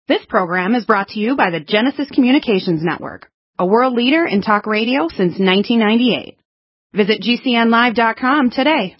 This program is brought to you by the Genesis Communications Network, a world leader in talk radio since 1998. Visit GCNlive.com today.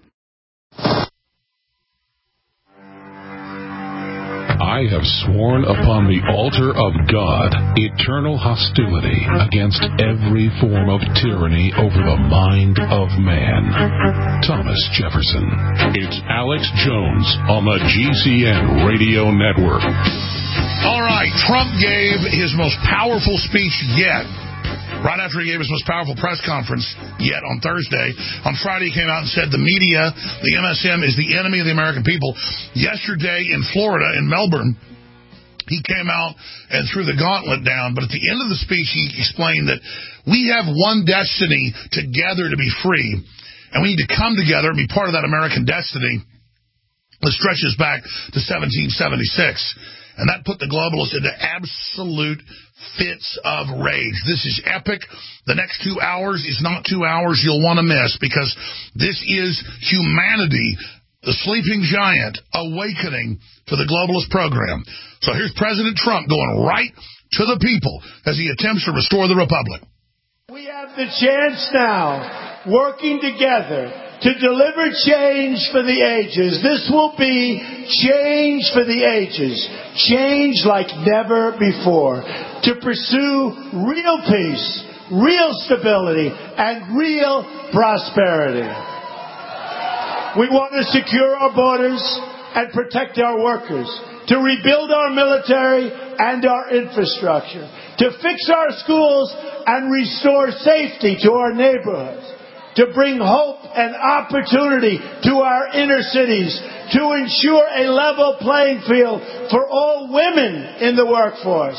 I have sworn upon the altar of God eternal hostility against every form of tyranny over the mind of man. Thomas Jefferson. It's Alex Jones on the GCN Radio Network. All right, Trump gave his most powerful speech yet. Right after he gave his most powerful press conference yet on Thursday. On Friday, he came out and said the media, the MSM, is the enemy of the American people. Yesterday in Florida, in Melbourne, he came out and threw the gauntlet down. But at the end of the speech, he explained that we have one destiny together to be free. And we need to come together and be part of that American destiny that stretches back to 1776. And that put the globalists into absolute fits of rage. This is epic. The next 2 hours is not 2 hours you'll want to miss, because this is humanity, the sleeping giant, awakening to the globalist program. So here's President Trump going right to the people as he attempts to restore the republic. We have the chance now, working together, to deliver change for the ages. This will be change for the ages. Change like never before. To pursue real peace, real stability, and real prosperity. We want to secure our borders and protect our workers. To rebuild our military and our infrastructure. To fix our schools and restore safety to our neighborhoods. To bring hope and opportunity to our inner cities, to ensure a level playing field for all women in the workforce,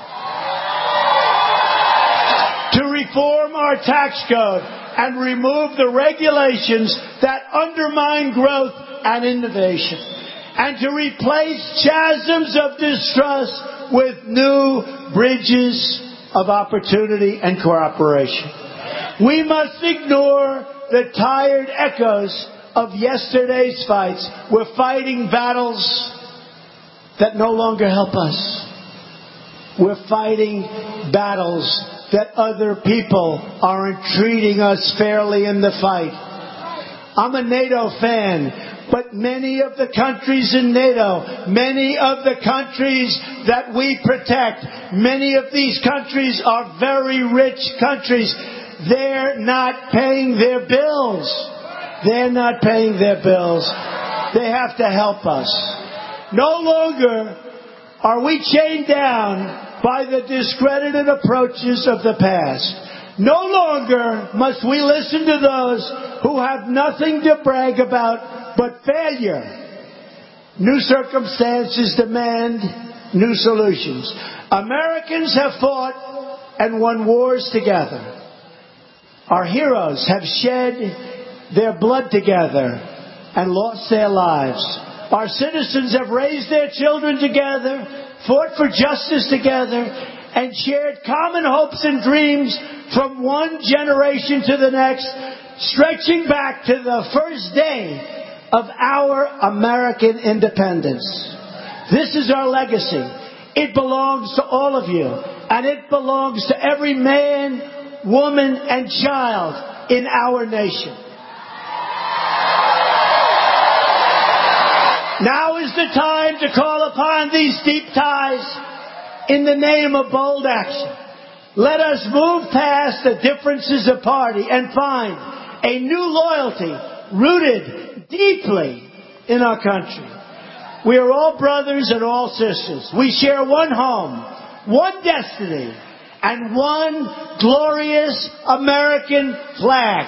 to reform our tax code and remove the regulations that undermine growth and innovation, and to replace chasms of distrust with new bridges of opportunity and cooperation. We must ignore the tired echoes of yesterday's fights. We're fighting battles that no longer help us. We're fighting battles that other people aren't treating us fairly in the fight. I'm a NATO fan, but many of the countries in NATO, many of the countries that we protect, many of these countries are very rich countries. They're not paying their bills. They're not paying their bills. They have to help us. No longer are we chained down by the discredited approaches of the past. No longer must we listen to those who have nothing to brag about but failure. New circumstances demand new solutions. Americans have fought and won wars together. Our heroes have shed their blood together and lost their lives. Our citizens have raised their children together, fought for justice together, and shared common hopes and dreams from one generation to the next, stretching back to the first day of our American independence. This is our legacy. It belongs to all of you, and it belongs to every man, woman, and child in our nation. Now is the time to call upon these deep ties in the name of bold action. Let us move past the differences of party and find a new loyalty rooted deeply in our country. We are all brothers and all sisters. We share one home, one destiny, and one glorious American flag.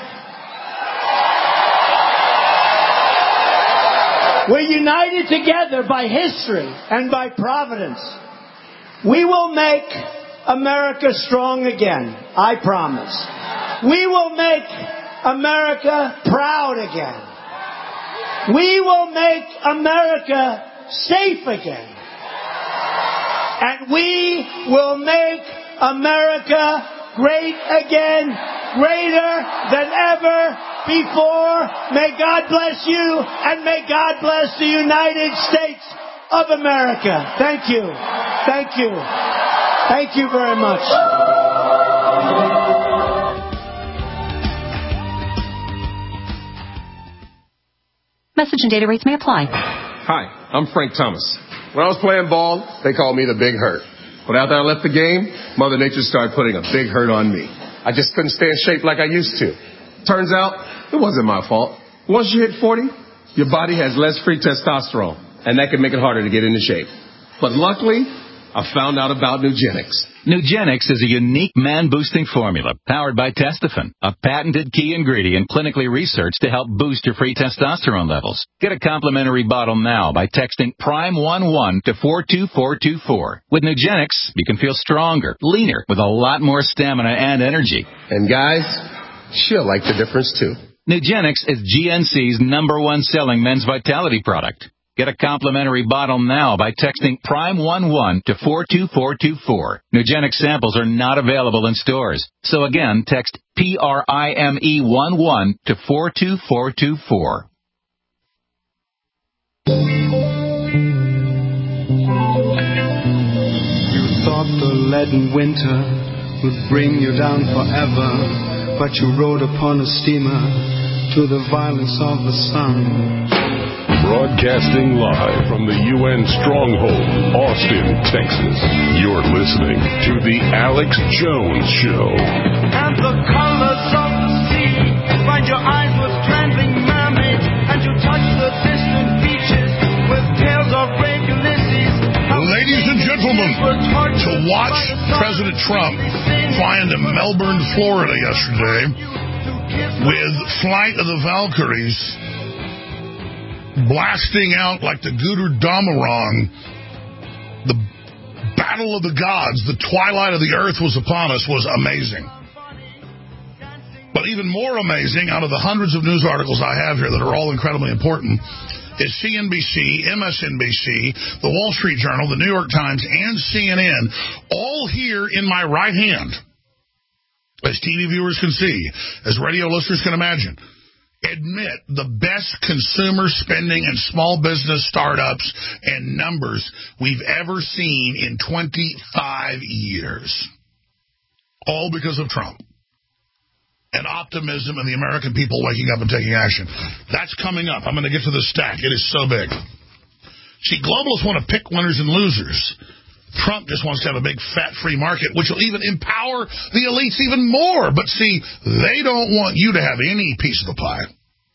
We're united together by history and by providence. We will make America strong again, I promise. We will make America proud again. We will make America safe again. And we will make America great again, greater than ever before. May God bless you, and may God bless the United States of America. Thank you. Thank you. Thank you very much. Message and data rates may apply. Hi, I'm Frank Thomas. When I was playing ball, they called me the Big Hurt. But after I left the game, Mother Nature started putting a big hurt on me. I just couldn't stay in shape like I used to. Turns out, it wasn't my fault. Once you hit 40, your body has less free testosterone, and that can make it harder to get into shape. But luckily, I found out about Nugenix. Nugenix is a unique man-boosting formula powered by Testofen, a patented key ingredient clinically researched to help boost your free testosterone levels. Get a complimentary bottle now by texting PRIME11 to 42424. With Nugenix, you can feel stronger, leaner, with a lot more stamina and energy. And guys, she'll like the difference too. Nugenix is GNC's #1 selling men's vitality product. Get a complimentary bottle now by texting PRIME11 to 42424. Nugenix samples are not available in stores. So again, text PRIME11 to 42424. You thought the leaden winter would bring you down forever, but you rode upon a steamer to the violence of the sun. Broadcasting live from the UN Stronghold, Austin, Texas. You're listening to The Alex Jones Show. And the colors of the sea find your eyes with trembling mermaids, and you touch the distant beaches with tales of brave Ulysses. Ladies and gentlemen, to watch President Trump fly into Melbourne, Florida yesterday with Flight of the Valkyries blasting out like the Guder Damarong, the battle of the gods, the twilight of the earth was upon us, was amazing. But even more amazing, out of the hundreds of news articles I have here that are all incredibly important, is CNBC, MSNBC, the Wall Street Journal, the New York Times, and CNN, all here in my right hand, as TV viewers can see, as radio listeners can imagine, admit the best consumer spending and small business startups and numbers we've ever seen in 25 years. All because of Trump. And optimism and the American people waking up and taking action. That's coming up. I'm going to get to the stack. It is so big. See, globalists want to pick winners and losers. Trump just wants to have a big fat free market, which will even empower the elites even more. But see, they don't want you to have any piece of the pie.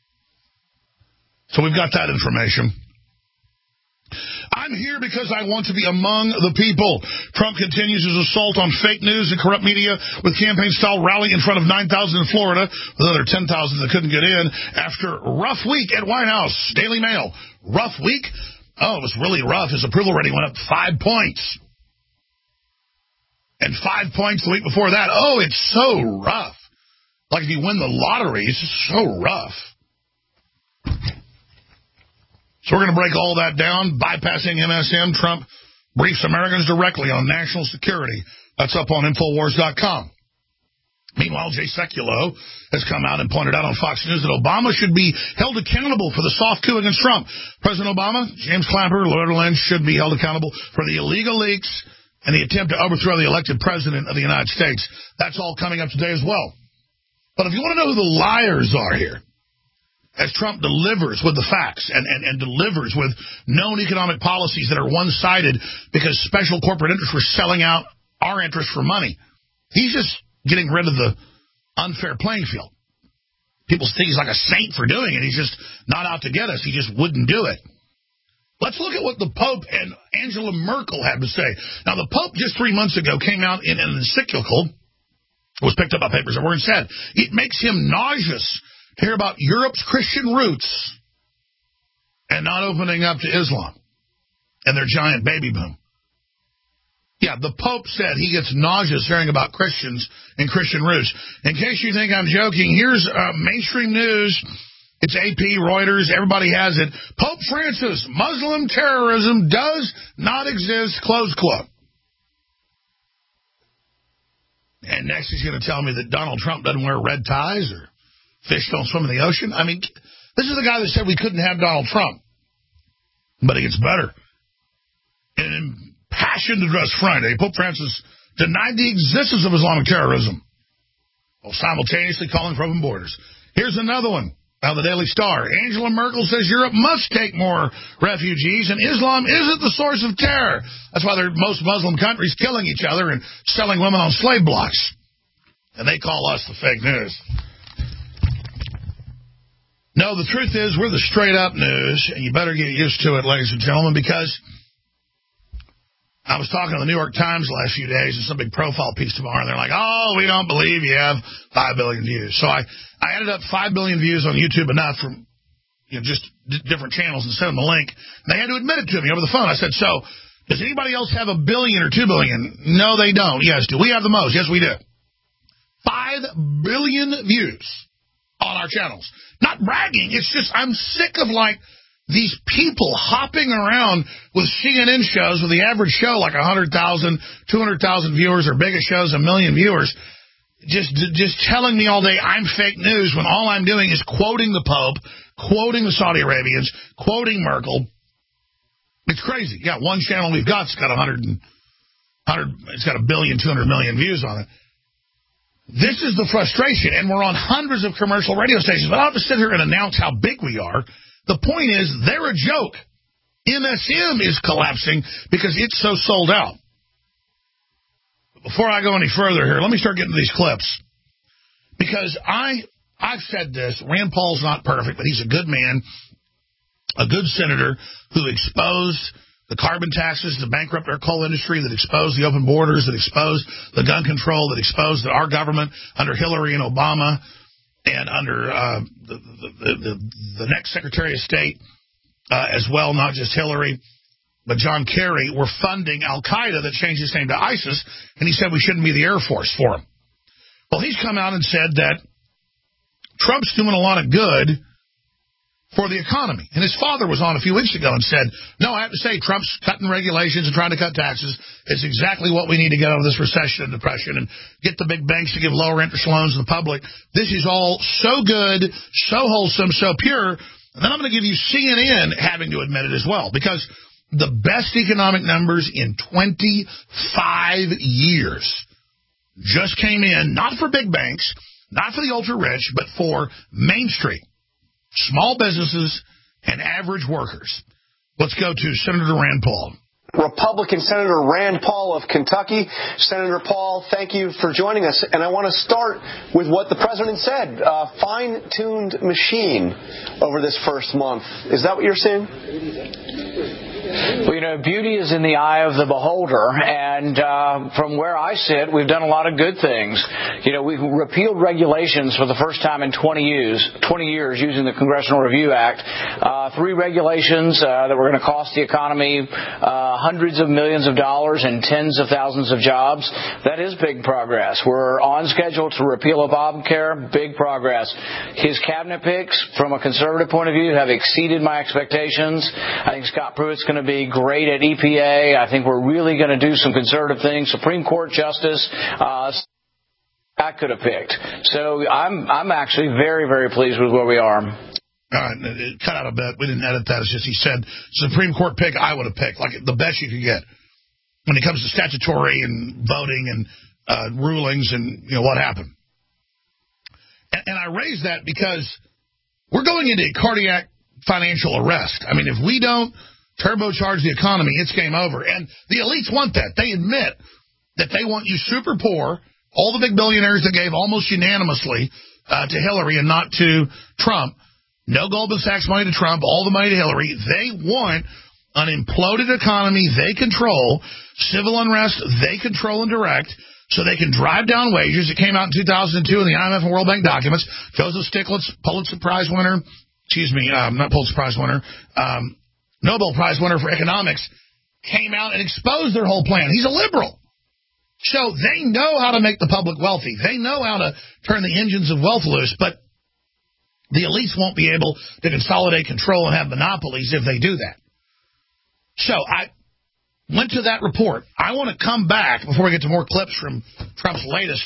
So we've got that information. I'm here because I want to be among the people. Trump continues his assault on fake news and corrupt media with campaign-style rally in front of 9,000 in Florida, with another 10,000 that couldn't get in after a rough week at White House. Daily Mail. Rough week? Oh, it was really rough. His approval rating went up 5 points. And 5 points the week before that. Oh, it's so rough. Like if you win the lottery, it's just so rough. So we're going to break all that down. Bypassing MSM, Trump briefs Americans directly on national security. That's up on Infowars.com. Meanwhile, Jay Sekulow has come out and pointed out on Fox News that Obama should be held accountable for the soft coup against Trump. President Obama, James Clapper, Loretta Lynch should be held accountable for the illegal leaks and the attempt to overthrow the elected president of the United States. That's all coming up today as well. But if you want to know who the liars are here, as Trump delivers with the facts and delivers with known economic policies that are one-sided because special corporate interests were selling out our interests for money. He's just getting rid of the unfair playing field. People think he's like a saint for doing it. He's just not out to get us. He just wouldn't do it. Let's look at what the Pope and Angela Merkel had to say. Now, the Pope just 3 months ago came out in an encyclical, was picked up by papers everywhere, and said it makes him nauseous to hear about Europe's Christian roots and not opening up to Islam and their giant baby boom. Yeah, the Pope said he gets nauseous hearing about Christians and Christian roots. In case you think I'm joking, here's mainstream news. It's AP, Reuters, everybody has it. Pope Francis, Muslim terrorism does not exist, close quote. And next he's going to tell me that Donald Trump doesn't wear red ties or fish don't swim in the ocean. I mean, this is the guy that said we couldn't have Donald Trump. But it gets better. In Passion to Dress Friday. Pope Francis denied the existence of Islamic terrorism while simultaneously calling for open borders. Here's another one. Now, the Daily Star. Angela Merkel says Europe must take more refugees, and Islam isn't the source of terror. That's why most Muslim countries killing each other and selling women on slave blocks. And they call us the fake news. No, the truth is we're the straight-up news, and you better get used to it, ladies and gentlemen, because I was talking to the New York Times the last few days in some big profile piece tomorrow, and they're like, oh, we don't believe you have 5 billion views. So I added up 5 billion views on YouTube, enough from just different channels, and sent them the link. And they had to admit it to me over the phone. I said, so does anybody else have 1 billion or 2 billion? No, they don't. Yes, do we have the most? Yes, we do. 5 billion views on our channels. Not bragging. It's just I'm sick of, these people hopping around with CNN shows with the average show like 100,000, 200,000 viewers, or biggest shows 1 million viewers, just telling me all day I'm fake news when all I'm doing is quoting the Pope, quoting the Saudi Arabians, quoting Merkel. It's crazy. Yeah, one channel we've got, it's got 1 billion, 200 million views on it. This is the frustration, and we're on hundreds of commercial radio stations. But I don't have to sit here and announce how big we are. The point is, they're a joke. MSM is collapsing because it's so sold out. Before I go any further here, let me start getting to these clips. Because I've said this, Rand Paul's not perfect, but he's a good man, a good senator who exposed the carbon taxes to bankrupt our coal industry, that exposed the open borders, that exposed the gun control, that exposed our government under Hillary and Obama, and under the next Secretary of State as well, not just Hillary, but John Kerry, were funding Al-Qaeda that changed its name to ISIS, and he said we shouldn't be the Air Force for him. Well, he's come out and said that Trump's doing a lot of good for the economy. And his father was on a few weeks ago and said, no, I have to say, Trump's cutting regulations and trying to cut taxes is exactly what we need to get out of this recession and depression and get the big banks to give lower interest loans to the public. This is all so good, so wholesome, so pure. And then I'm going to give you CNN having to admit it as well, because the best economic numbers in 25 years just came in, not for big banks, not for the ultra-rich, but for Main Street, small businesses, and average workers. Let's go to Senator Rand Paul. Republican Senator Rand Paul of Kentucky. Senator Paul, thank you for joining us. And I want to start with what the president said, fine-tuned machine over this first month. Is that what you're seeing? Well, beauty is in the eye of the beholder, and from where I sit, we've done a lot of good things. We've repealed regulations for the first time in 20 years using the Congressional Review Act. 3 regulations that were going to cost the economy hundreds of millions of dollars and tens of thousands of jobs. That is big progress. We're on schedule to repeal Obamacare. Big progress. His cabinet picks, from a conservative point of view, have exceeded my expectations. I think Scott Pruitt's going to be great at EPA. I think we're really going to do some conservative things. Supreme Court Justice, I could have picked. So I'm actually very, very pleased with where we are. All right, it cut out a bit. We didn't edit that. It's just he said Supreme Court pick I would have picked, like the best you could get when it comes to statutory and voting and rulings and what happened. And I raised that because we're going into cardiac financial arrest. I mean, if we don't turbocharge the economy, it's game over. And the elites want that. They admit that they want you super poor, all the big billionaires that gave almost unanimously to Hillary and not to Trump. No Goldman Sachs money to Trump, all the money to Hillary. They want an imploded economy they control, civil unrest they control and direct, so they can drive down wages. It came out in 2002 in the IMF and World Bank documents. Joseph Stiglitz, Pulitzer Prize winner, not Pulitzer Prize winner, Nobel Prize winner for economics, came out and exposed their whole plan. He's a liberal. So they know how to make the public wealthy. They know how to turn the engines of wealth loose, but the elites won't be able to consolidate control and have monopolies if they do that. So I went to that report. I want to come back before we get to more clips from Trump's latest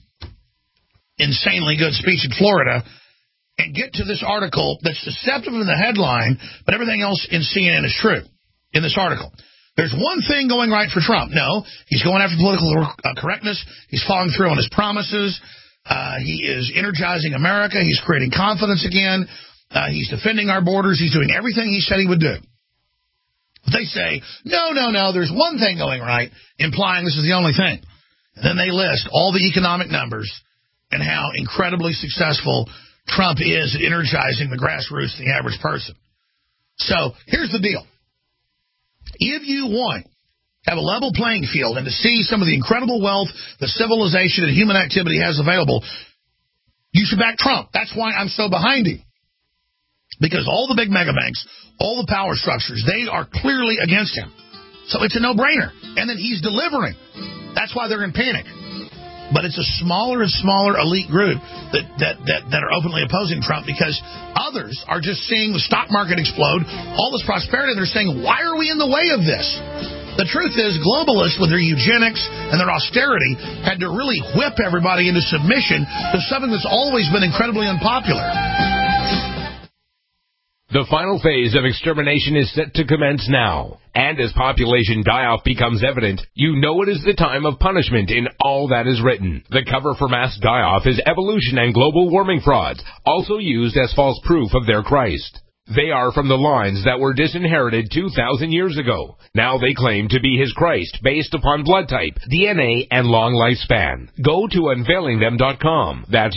insanely good speech in Florida and get to this article that's deceptive in the headline, but everything else in CNN is true in this article. There's one thing going right for Trump. No, he's going after political correctness. He's following through on his promises. He is energizing America. He's creating confidence again. He's defending our borders. He's doing everything he said he would do. They say, no, there's one thing going right, implying this is the only thing. And then they list all the economic numbers and how incredibly successful Trump is at energizing the grassroots, the average person. So here's the deal. If you want to have a level playing field and to see some of the incredible wealth, the civilization, and human activity has available, you should back Trump. That's why I'm so behind him. Because all the big mega banks, all the power structures, they are clearly against him. So it's a no-brainer. And then he's delivering. That's why they're in panic. But it's a smaller and smaller elite group that are openly opposing Trump because others are just seeing the stock market explode, all this prosperity, and they're saying, why are we in the way of this? The truth is, globalists with their eugenics and their austerity had to really whip everybody into submission to something that's always been incredibly unpopular. The final phase of extermination is set to commence now. And as population die-off becomes evident, you know it is the time of punishment in all that is written. The cover for mass die-off is evolution and global warming frauds, also used as false proof of their Christ. They are from the lines that were disinherited 2,000 years ago. Now they claim to be his Christ based upon blood type, DNA, and long lifespan. Go to unveilingthem.com. That's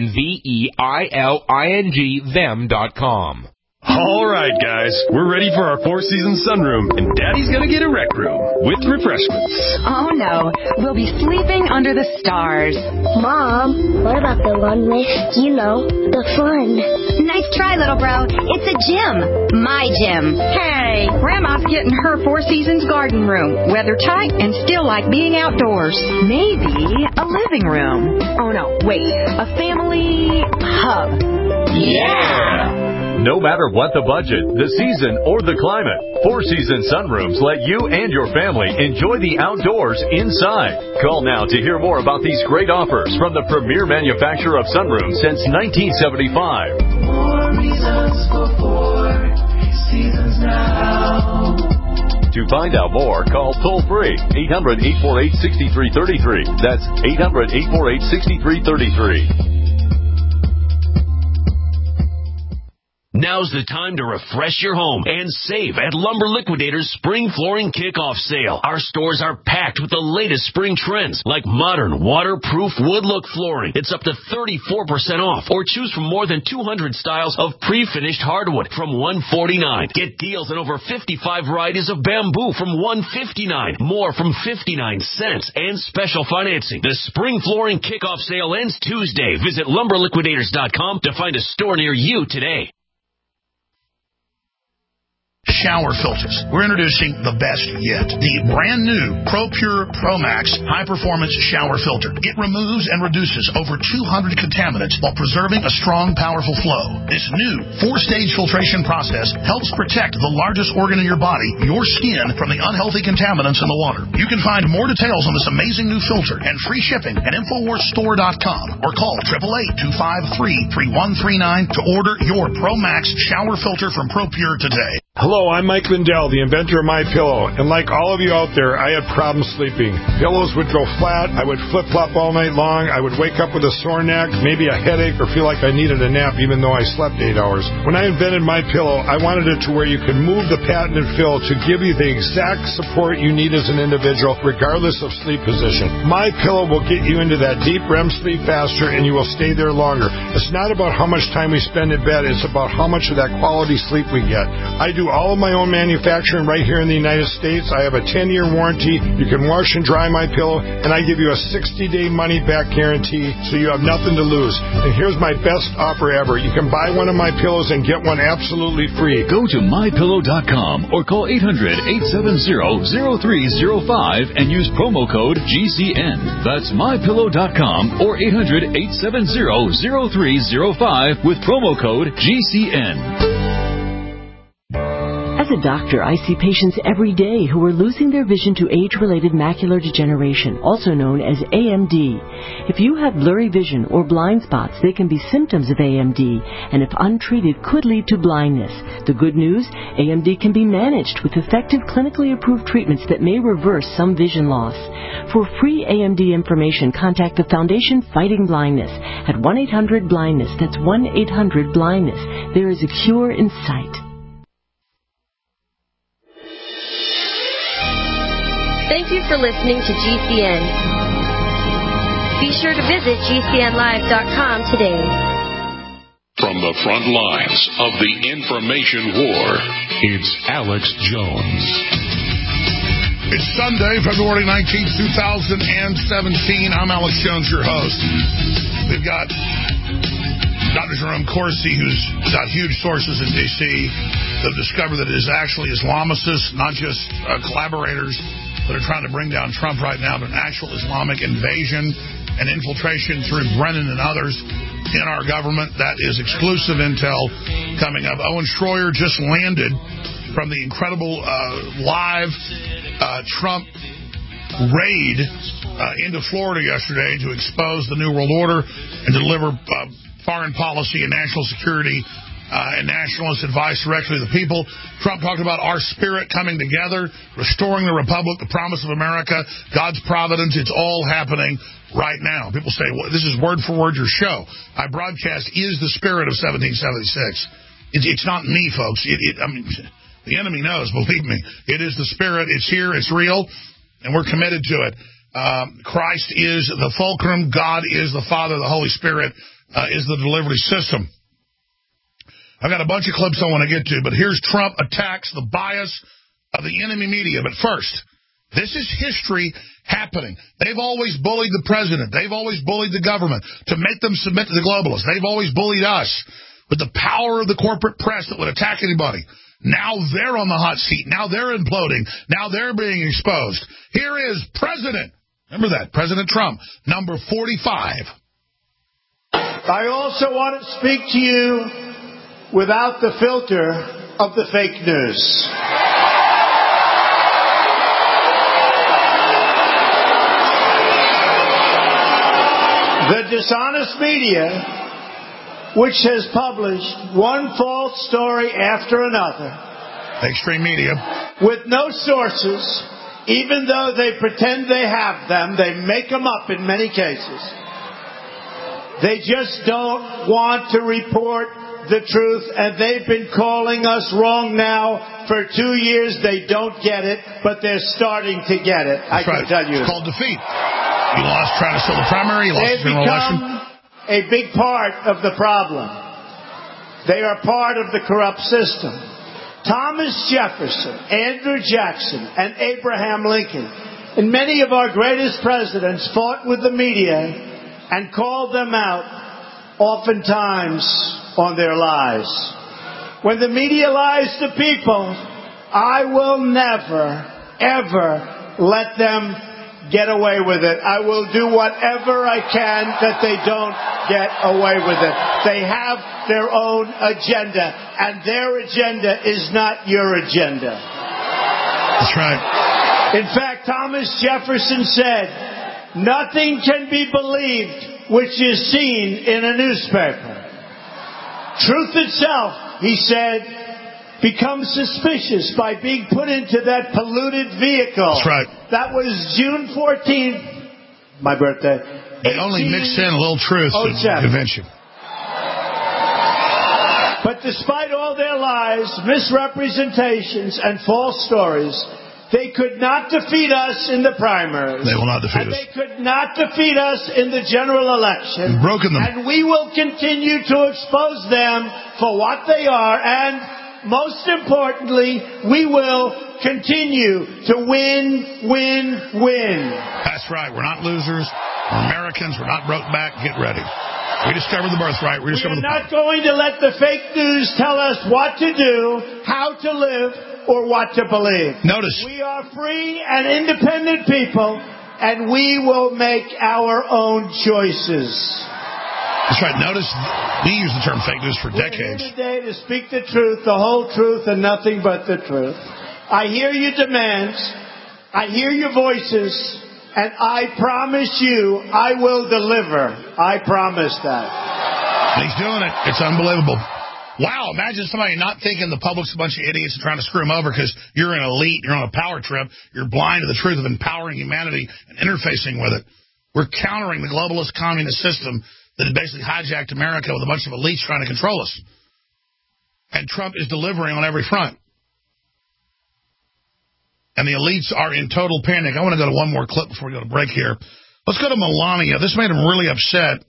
UNVEILING them.com. All right, guys, we're ready for our four-season sunroom, and Daddy's gonna get a rec room with refreshments. Oh, no. We'll be sleeping under the stars. Mom, what about the one with, the fun? Nice try, little bro. It's a gym. My gym. Hey, Grandma's getting her Four Seasons garden room. Weather tight and still like being outdoors. Maybe a living room. Oh, no, wait. A family hub. Yeah! No matter what the budget, the season, or the climate, Four Seasons Sunrooms let you and your family enjoy the outdoors inside. Call now to hear more about these great offers from the premier manufacturer of sunrooms since 1975. More reasons for Four Seasons now. To find out more, call toll-free 800-848-6333. That's 800-848-6333. Now's the time to refresh your home and save at Lumber Liquidators Spring Flooring Kickoff Sale. Our stores are packed with the latest spring trends like modern, waterproof wood look flooring. It's up to 34% off, or choose from more than 200 styles of pre-finished hardwood from $149. Get deals on over 55 varieties of bamboo from $159, more from 59 cents, and special financing. The Spring Flooring Kickoff Sale ends Tuesday. Visit LumberLiquidators.com to find a store near you today. Shower filters. We're introducing the best yet. The brand new ProPure ProMax high-performance shower filter. It removes and reduces over 200 contaminants while preserving a strong, powerful flow. This new 4-stage filtration process helps protect the largest organ in your body, your skin, from the unhealthy contaminants in the water. You can find more details on this amazing new filter and free shipping at InfoWarsStore.com or call 888-253-3139 to order your ProMax shower filter from ProPure today. Hello, I'm Mike Lindell, the inventor of MyPillow, and like all of you out there, I had problems sleeping. Pillows would go flat, I would flip-flop all night long, I would wake up with a sore neck, maybe a headache, or feel like I needed a nap even though I slept 8 hours. When I invented MyPillow, I wanted it to where you could move the patented fill to give you the exact support you need as an individual, regardless of sleep position. MyPillow will get you into that deep REM sleep faster, and you will stay there longer. It's not about how much time we spend in bed, it's about how much of that quality sleep we get. I do all of my own manufacturing right here in the United States. I have a 10-year warranty. You can wash and dry my pillow, and I give you a 60-day money-back guarantee, so you have nothing to lose. And here's my best offer ever. You can buy one of my pillows and get one absolutely free. Go to MyPillow.com or call 800-870-0305 and use promo code GCN. That's MyPillow.com or 800-870-0305 with promo code GCN. As a doctor, I see patients every day who are losing their vision to age-related macular degeneration, also known as AMD. If you have blurry vision or blind spots, they can be symptoms of AMD, and if untreated, could lead to blindness. The good news, AMD can be managed with effective clinically approved treatments that may reverse some vision loss. For free AMD information, contact the Foundation Fighting Blindness at 1-800-BLINDNESS. That's 1-800-BLINDNESS. There is a cure in sight. Thank you for listening to GCN. Be sure to visit GCNlive.com today. From the front lines of the information war, it's Alex Jones. It's Sunday, February 19th, 2017. I'm Alex Jones, your host. We've got Dr. Jerome Corsi, who's got huge sources in D.C. that have discovered that it is actually Islamicists, not just collaborators, that are trying to bring down Trump right now, but an actual Islamic invasion and infiltration through Brennan and others in our government. That is exclusive intel coming up. Owen Schroyer just landed from the incredible live Trump raid into Florida yesterday to expose the New World Order and deliver foreign policy and national security and nationalist advice directly to the people. Trump talked about our spirit coming together, restoring the republic, the promise of America, God's providence. It's all happening right now. People say, well, this is word for word your show. I broadcast is the spirit of 1776. It's not me, folks. I mean, the enemy knows, believe me. It is the spirit. It's here. It's real. And we're committed to it. Christ is the fulcrum. God is the Father. The Holy Spirit is the delivery system. I've got a bunch of clips I want to get to, but here's Trump attacks the bias of the enemy media. But first, this is history happening. They've always bullied the president. They've always bullied the government to make them submit to the globalists. They've always bullied us with the power of the corporate press that would attack anybody. Now they're on the hot seat. Now they're imploding. Now they're being exposed. Here is President, remember that, President Trump, number 45. I also want to speak to you without the filter of the fake news. The dishonest media, which has published one false story after another, extreme media, with no sources, even though they pretend they have them, they make them up in many cases. They just don't want to report the truth, and they've been calling us wrong now for 2 years. They don't get it, but they're starting to get it. That's I can tell you. It's called defeat. You lost trying to steal the primary. You lost the general election. A big part of the problem. They are part of the corrupt system. Thomas Jefferson, Andrew Jackson, and Abraham Lincoln, and many of our greatest presidents fought with the media and called them out, oftentimes on their lies. When the media lies to people, I will never, ever let them get away with it. I will do whatever I can that they don't get away with it. They have their own agenda, and their agenda is not your agenda. That's right. In fact, Thomas Jefferson said, nothing can be believed which is seen in a newspaper. Truth itself, he said, becomes suspicious by being put into that polluted vehicle. That's right. That was June 14th, my birthday. They only mix in a little truth to convince you. But despite all their lies, misrepresentations, and false stories, they could not defeat us in the primaries. They will not defeat us. They could not defeat us in the general election. We've broken them. And we will continue to expose them for what they are. And most importantly, we will continue to win. That's right. We're not losers. We're Americans. We're not broke back. Get ready. We discovered the birthright. We are not going to let the fake news tell us what to do, how to live, or what to believe. Notice. We are free and independent people, and we will make our own choices. That's right. Notice we use the term fake news for decades. We're here today to speak the truth, the whole truth, and nothing but the truth. I hear your demands. I hear your voices. And I promise you, I will deliver. I promise that. And he's doing it. It's unbelievable. Wow, imagine somebody not thinking the public's a bunch of idiots and trying to screw them over because you're an elite, you're on a power trip, you're blind to the truth of empowering humanity and interfacing with it. We're countering the globalist communist system that had basically hijacked America with a bunch of elites trying to control us. And Trump is delivering on every front. And the elites are in total panic. I want to go to one more clip before we go to break here. Let's go to Melania. This made him really upset.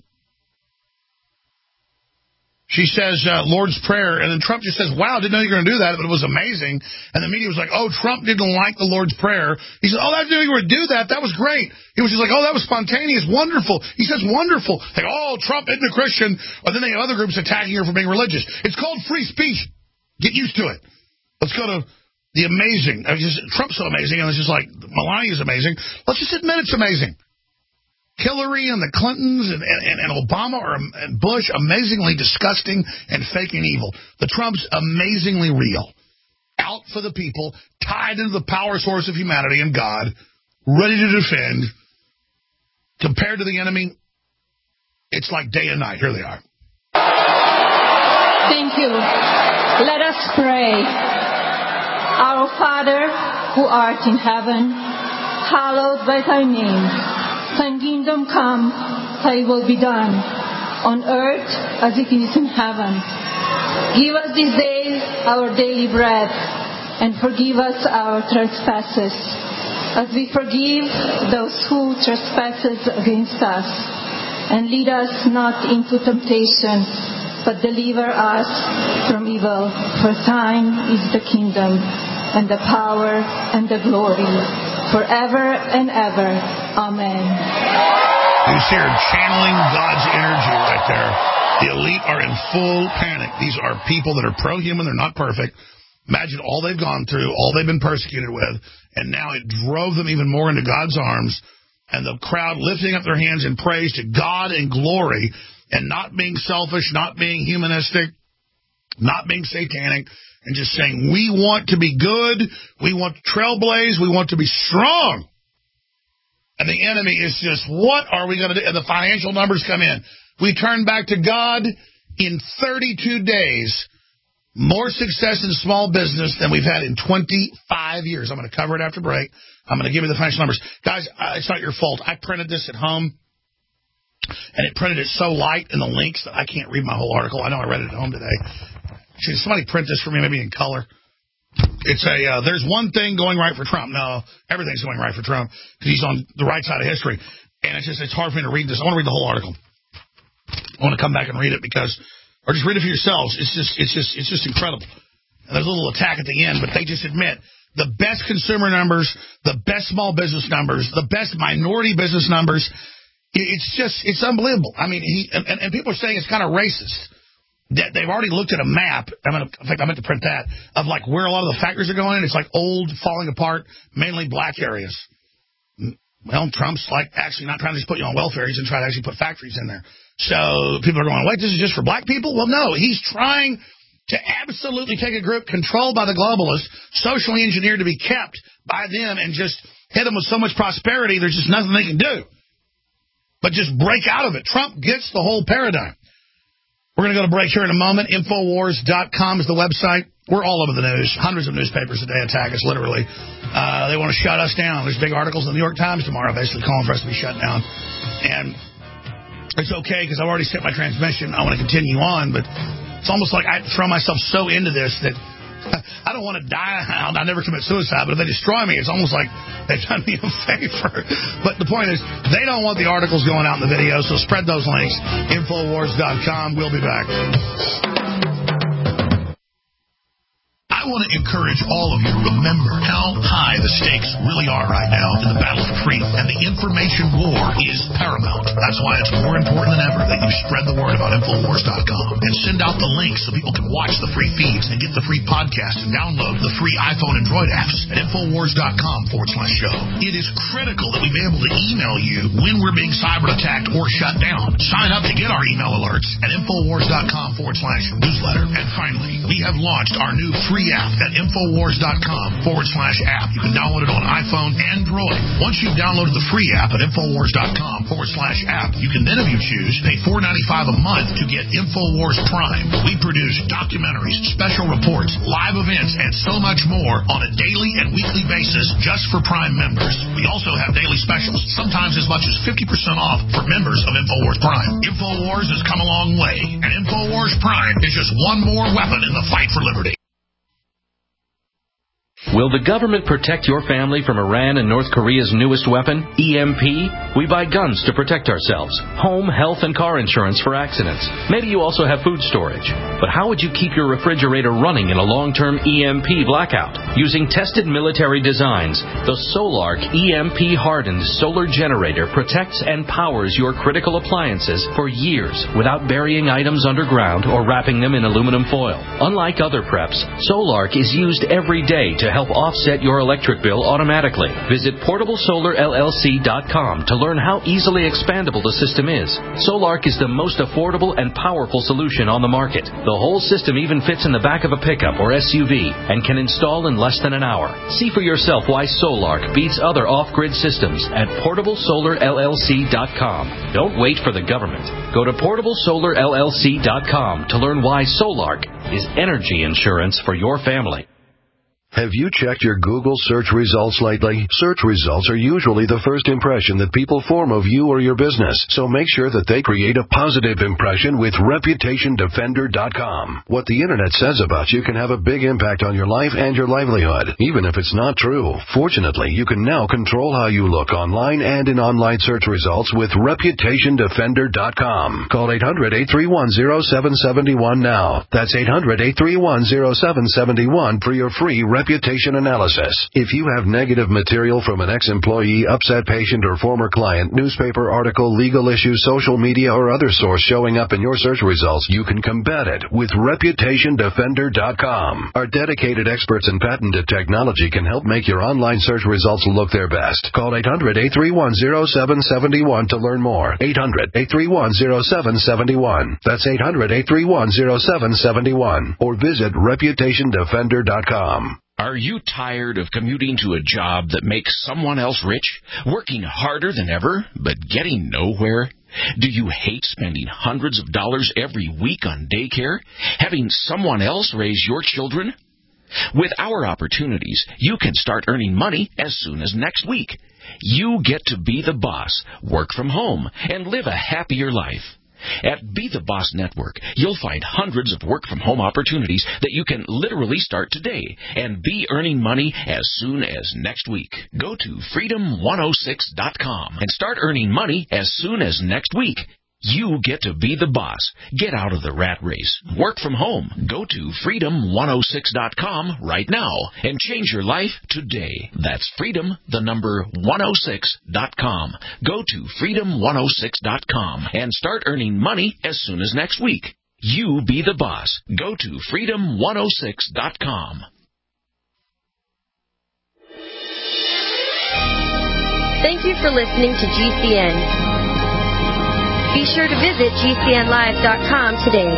She says, Lord's Prayer, and then Trump just says, wow, didn't know you were going to do that, but it was amazing. And the media was like, oh, Trump didn't like the Lord's Prayer. He said, oh, I didn't know you were going to do that. That was great. He was just like, oh, that was spontaneous, wonderful. He says, wonderful. Like, oh, Trump isn't a Christian. Or then they have other groups attacking her for being religious. It's called free speech. Get used to it. Let's go to the amazing. Trump's so amazing, and it's just like, Melania's amazing. Let's just admit it's amazing. Hillary and the Clintons and Obama and Bush, amazingly disgusting and fake and evil. The Trumps, amazingly real. Out for the people, tied into the power source of humanity and God, ready to defend. Compared to the enemy, it's like day and night. Here they are. Thank you. Let us pray. Our Father, who art in heaven, hallowed be thy name. Thy kingdom come, thy will be done, on earth as it is in heaven. Give us this day our daily bread, and forgive us our trespasses, as we forgive those who trespass against us. And lead us not into temptation, but deliver us from evil. For thine is the kingdom, and the power, and the glory, forever and ever. Amen. You see her channeling God's energy right there. The elite are in full panic. These are people that are pro-human. They're not perfect. Imagine all they've gone through, all they've been persecuted with, and now it drove them even more into God's arms. And the crowd lifting up their hands in praise to God and glory, and not being selfish, not being humanistic, not being satanic, and just saying, we want to be good, we want to trailblaze, we want to be strong. And the enemy is just, what are we going to do? And the financial numbers come in. We turn back to God in 32 days. More success in small business than we've had in 25 years. I'm going to cover it after break. I'm going to give you the financial numbers. Guys, it's not your fault. I printed this at home, and it printed it so light in the links that I can't read my whole article. I know I read it at home today. Should somebody print this for me, maybe in color? It's there's one thing going right for Trump. No, everything's going right for Trump because he's on the right side of history. And it's hard for me to read this. I want to read the whole article. I want to come back and read it or just read it for yourselves. It's just incredible. And there's a little attack at the end, but they just admit the best consumer numbers, the best small business numbers, the best minority business numbers. It's unbelievable. I mean, and people are saying it's kind of racist. They've already looked at a map. In fact, I meant to print that of like where a lot of the factories are going. It's like old, falling apart, mainly black areas. Well, Trump's like actually not trying to just put you on welfare. He's going to try to actually put factories in there. So people are going, wait, this is just for black people? Well, no, he's trying to absolutely take a group controlled by the globalists, socially engineered to be kept by them, and just hit them with so much prosperity, there's just nothing they can do but just break out of it. Trump gets the whole paradigm. We're going to go to break here in a moment. Infowars.com is the website. We're all over the news. Hundreds of newspapers a day attack us, literally. They want to shut us down. There's big articles in the New York Times tomorrow basically calling for us to be shut down. And it's okay because I've already set my transmission. I want to continue on, but it's almost like I throw myself so into this that I don't want to die. I never commit suicide, but if they destroy me, it's almost like they've done me a favor. But the point is, they don't want the articles going out in the video, so spread those links. Infowars.com. We'll be back. I want to encourage all of you to remember how high the stakes really are right now in the battle for freedom. and the information war is paramount. That's why it's more important than ever that you spread the word about Infowars.com and send out the links so people can watch the free feeds and get the free podcast and download the free iPhone and Android apps at Infowars.com/show. It is critical that we be able to email you when we're being cyber attacked or shut down. Sign up to get our email alerts at Infowars.com/newsletter. And finally, we have launched our new free app at Infowars.com/app. You can download it on iPhone and Android. Once you've downloaded the free app at Infowars.com/app, you can then, if you choose, pay $4.95 a month to get Infowars Prime. We produce documentaries, special reports, live events, and so much more on a daily and weekly basis just for Prime members. We also have daily specials, sometimes as much as 50% off for members of Infowars Prime. Infowars has come a long way, and Infowars Prime is just one more weapon in the fight for liberty. Will the government protect your family from Iran and North Korea's newest weapon, EMP? We buy guns to protect ourselves, home, health, and car insurance for accidents. Maybe you also have food storage. But how would you keep your refrigerator running in a long-term EMP blackout? Using tested military designs, the Solark EMP-hardened solar generator protects and powers your critical appliances for years without burying items underground or wrapping them in aluminum foil. Unlike other preps, Solark is used every day to help offset your electric bill automatically. Visit PortableSolarLLC.com to learn how easily expandable the system is. Solark is the most affordable and powerful solution on the market. The whole system even fits in the back of a pickup or SUV and can install in less than an hour. See for yourself why Solark beats other off-grid systems at PortableSolarLLC.com. Don't wait for the government. Go to PortableSolarLLC.com to learn why Solark is energy insurance for your family. Have you checked your Google search results lately? Search results are usually the first impression that people form of you or your business, so make sure that they create a positive impression with ReputationDefender.com. What the Internet says about you can have a big impact on your life and your livelihood, even if it's not true. Fortunately, you can now control how you look online and in online search results with ReputationDefender.com. Call 800-831-0771 now. That's 800-831-0771 for your free reputation analysis. If you have negative material from an ex-employee, upset patient, or former client, newspaper article, legal issue, social media, or other source showing up in your search results, you can combat it with ReputationDefender.com. Our dedicated experts in patented technology can help make your online search results look their best. Call 800-831-0771 to learn more. 800-831-0771. That's 800-831-0771. Or visit ReputationDefender.com. Are you tired of commuting to a job that makes someone else rich, working harder than ever, but getting nowhere? Do you hate spending hundreds of dollars every week on daycare, having someone else raise your children? With our opportunities, you can start earning money as soon as next week. You get to be the boss, work from home, and live a happier life. At Be the Boss Network, you'll find hundreds of work-from-home opportunities that you can literally start today and be earning money as soon as next week. Go to Freedom106.com and start earning money as soon as next week. You get to be the boss. Get out of the rat race. Work from home. Go to Freedom106.com right now and change your life today. That's Freedom106.com. Go to Freedom106.com and start earning money as soon as next week. You be the boss. Go to Freedom106.com. Thank you for listening to GCN. Be sure to visit GCNlive.com today.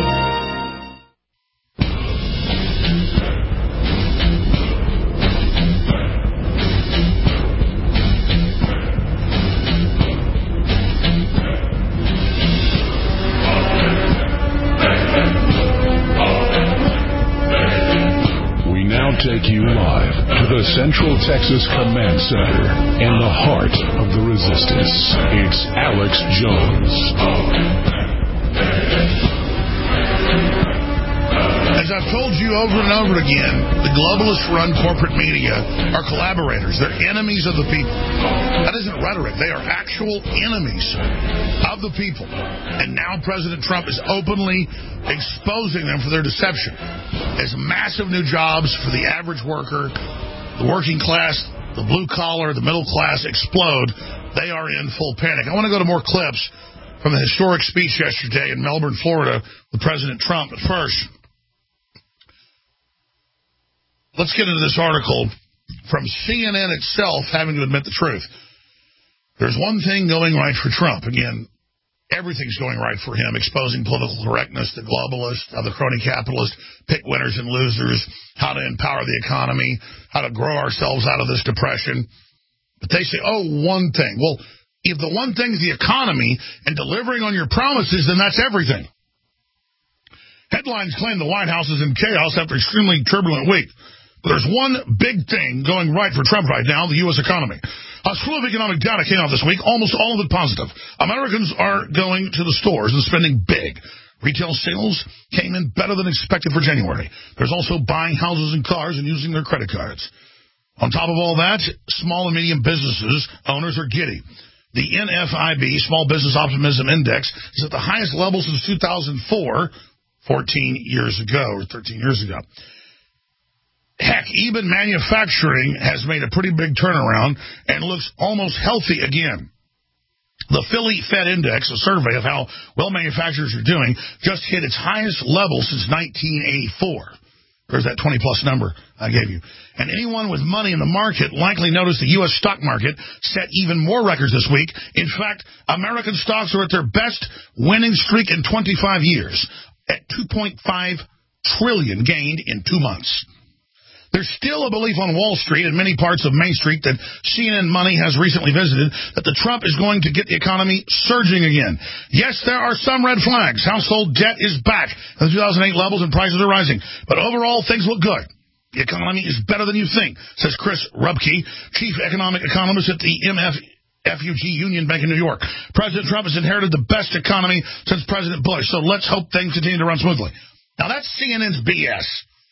We now take you live to the Central Texas Command Center in the heart of the resistance. It's Alex Jones. As I've told you over and over again, the globalist-run corporate media are collaborators. They're enemies of the people. That isn't rhetoric. They are actual enemies of the people. And now President Trump is openly exposing them for their deception. There's massive new jobs for the average worker, the working class, the blue collar, the middle class explode. They are in full panic. I want to go to more clips from the historic speech yesterday in Melbourne, Florida with President Trump. But first, let's get into this article from CNN itself having to admit the truth. There's one thing going right for Trump. Again, everything's going right for him, exposing political correctness, the globalist, how the crony capitalist pick winners and losers, how to empower the economy, how to grow ourselves out of this depression. But they say, one thing. Well, if the one thing is the economy and delivering on your promises, then that's everything. Headlines claim the White House is in chaos after an extremely turbulent week. But there's one big thing going right for Trump right now, the U.S. economy. A slew of economic data came out this week, almost all of it positive. Americans are going to the stores and spending big. Retail sales came in better than expected for January. There's also buying houses and cars and using their credit cards. On top of all that, small and medium businesses owners are giddy. The NFIB, Small Business Optimism Index, is at the highest level since 2004, 13 years ago. Heck, even manufacturing has made a pretty big turnaround and looks almost healthy again. The Philly Fed Index, a survey of how well manufacturers are doing, just hit its highest level since 1984. There's that 20-plus number I gave you. And anyone with money in the market likely noticed the U.S. stock market set even more records this week. In fact, American stocks are at their best winning streak in 25 years, at $2.5 trillion gained in 2 months. There's still a belief on Wall Street and many parts of Main Street that CNN Money has recently visited that the Trump is going to get the economy surging again. Yes, there are some red flags. Household debt is back at the 2008 levels and prices are rising. But overall, things look good. The economy is better than you think, says Chris Rubke, chief economic economist at the FUG Union Bank in New York. President Trump has inherited the best economy since President Bush, so let's hope things continue to run smoothly. Now, that's CNN's BS.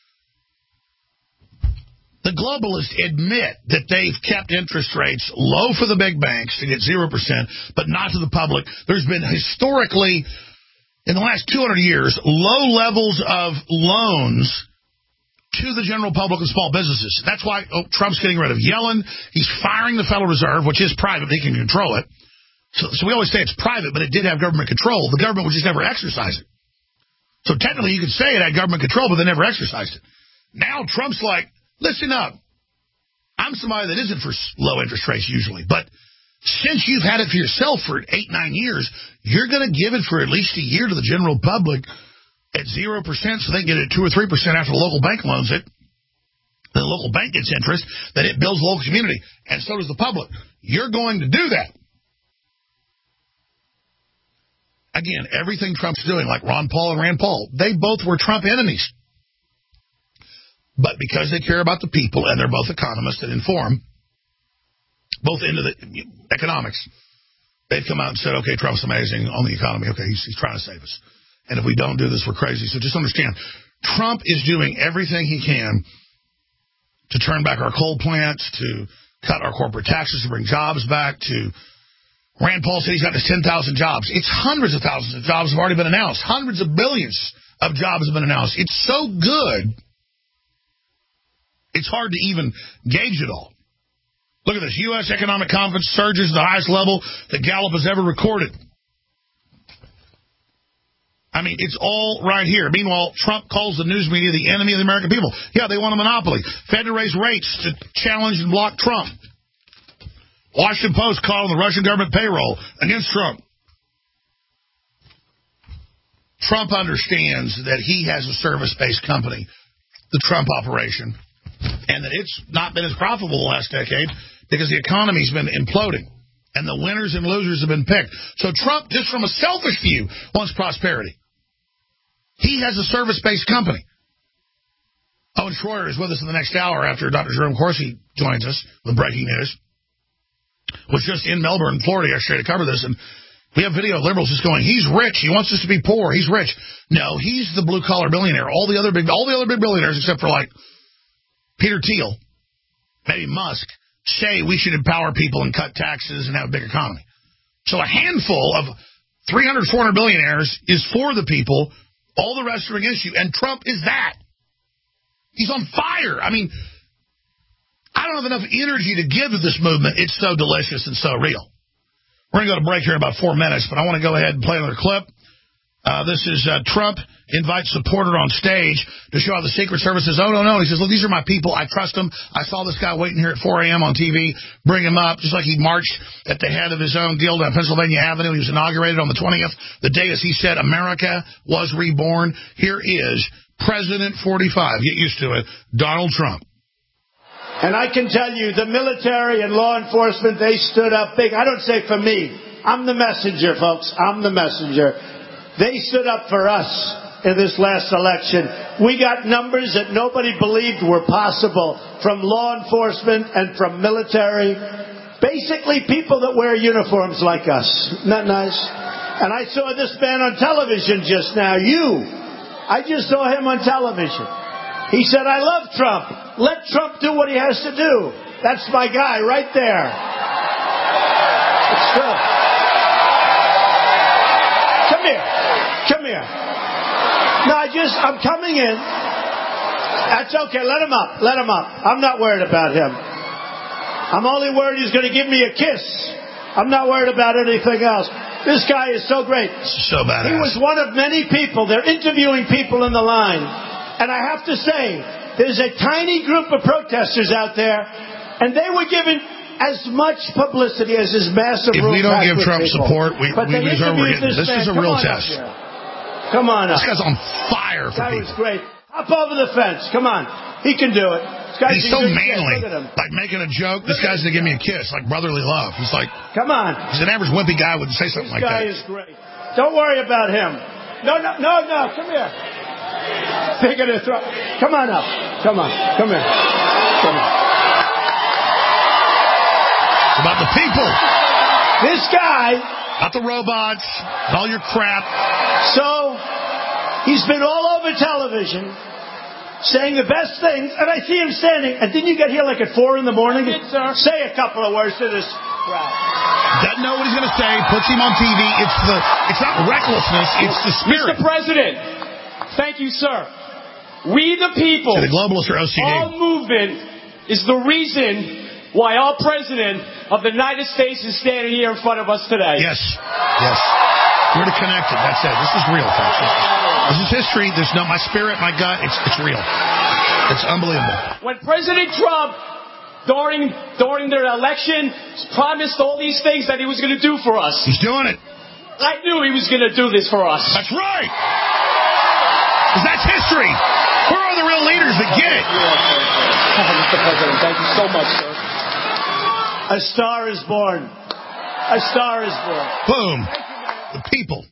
The globalists admit that they've kept interest rates low for the big banks to get 0%, but not to the public. There's been historically, in the last 200 years, low levels of loans to the general public and small businesses. That's why Trump's getting rid of Yellen. He's firing the Federal Reserve, which is private. They can control it. So we always say it's private, but it did have government control. The government would just never exercise it. So technically you could say it had government control, but they never exercised it. Now Trump's like, listen up. I'm somebody that isn't for low interest rates usually, but since you've had it for yourself for 8-9 years, you're going to give it for at least a year to the general public at 0%, so they get it 2 or 3% after the local bank loans it. The local bank gets interest, then it builds the local community, and so does the public. You're going to do that. Again, everything Trump's doing, like Ron Paul and Rand Paul, they both were Trump enemies. But because they care about the people, and they're both economists that inform, both into the economics, they've come out and said, okay, Trump's amazing on the economy. Okay, he's trying to save us. And if we don't do this, we're crazy. So just understand, Trump is doing everything he can to turn back our coal plants, to cut our corporate taxes, to bring jobs back, to... Rand Paul said he's got his 10,000 jobs. It's hundreds of thousands of jobs have already been announced. Hundreds of billions of jobs have been announced. It's so good... it's hard to even gauge it all. Look at this. U.S. economic confidence surges to the highest level that Gallup has ever recorded. I mean, it's all right here. Meanwhile, Trump calls the news media the enemy of the American people. Yeah, they want a monopoly. Fed to raise rates to challenge and block Trump. Washington Post called on the Russian government payroll against Trump. Trump understands that he has a service-based company, the Trump operation, and that it's not been as profitable the last decade because the economy's been imploding and the winners and losers have been picked. So Trump, just from a selfish view, wants prosperity. He has a service-based company. Owen Schroyer is with us in the next hour after Dr. Jerome Corsi joins us with breaking news. Was just in Melbourne, Florida yesterday to cover this, and we have video of liberals just going, he's rich, he wants us to be poor, he's rich. No, he's the blue-collar billionaire. All the other big billionaires, except for like Peter Thiel, maybe Musk, say we should empower people and cut taxes and have a big economy. So a handful of 300, 400 billionaires is for the people, all the rest are against you, and Trump is that. He's on fire. I mean, I don't have enough energy to give to this movement. It's so delicious and so real. We're going to go to break here in about 4 minutes, but I want to go ahead and play another clip. This is Trump invites supporter on stage to show how the Secret Service says, oh, no. He says, look, these are my people. I trust them. I saw this guy waiting here at 4 a.m. on TV. Bring him up. Just like he marched at the head of his own guild on Pennsylvania Avenue. He was inaugurated on the 20th, the day, as he said, America was reborn. Here is President 45. Get used to it. Donald Trump. And I can tell you, the military and law enforcement, they stood up big. I don't say for me. I'm the messenger, folks. I'm the messenger. They stood up for us in this last election. We got numbers that nobody believed were possible from law enforcement and from military. Basically, people that wear uniforms like us. Isn't that nice? And I saw this man on television just now. I just saw him on television. He said, I love Trump. Let Trump do what he has to do. That's my guy right there. It's true. Come here. No, I'm coming in. That's okay. Let him up. I'm not worried about him. I'm only worried he's going to give me a kiss. I'm not worried about anything else. This guy is so great. So badass. He was one of many people. They're interviewing people in the line. And I have to say, there's a tiny group of protesters out there, and they were given as much publicity as his massive If we don't give Trump people. support, we deserve we're getting. This is a real test. Come on up. This guy's on fire for that people. That was great. Hop over the fence. Come on. He can do it. He's so manly. Like making a joke. This guy's going to give me a kiss. Like brotherly love. He's like, come on. He's an average wimpy guy wouldn't say something like that. This guy is great. Don't worry about him. No. Come here. They're going to throw. Come on up. Come on. It's about the people. This guy. Not the robots. All your crap. So, he's been all over television saying the best things, and I see him standing. And didn't you get here like at 4 in the morning? I did, sir. Say a couple of words to this crowd. Doesn't know what he's going to say. Puts him on TV. It's not recklessness. It's the spirit. Mr. President, thank you, sir. We the people. The globalists are OCD. Our movement is the reason why our president of the United States is standing here in front of us today. Yes. We're connected. That's it. This is real, folks. This is history. There's no my spirit, my gut. It's real. It's unbelievable. When President Trump, during their election, promised all these things that he was going to do for us. He's doing it. I knew he was going to do this for us. That's right. Because that's history. Where are the real leaders that get it? Mr. President, thank you so much, sir. A star is born. A star is born. Boom. The people.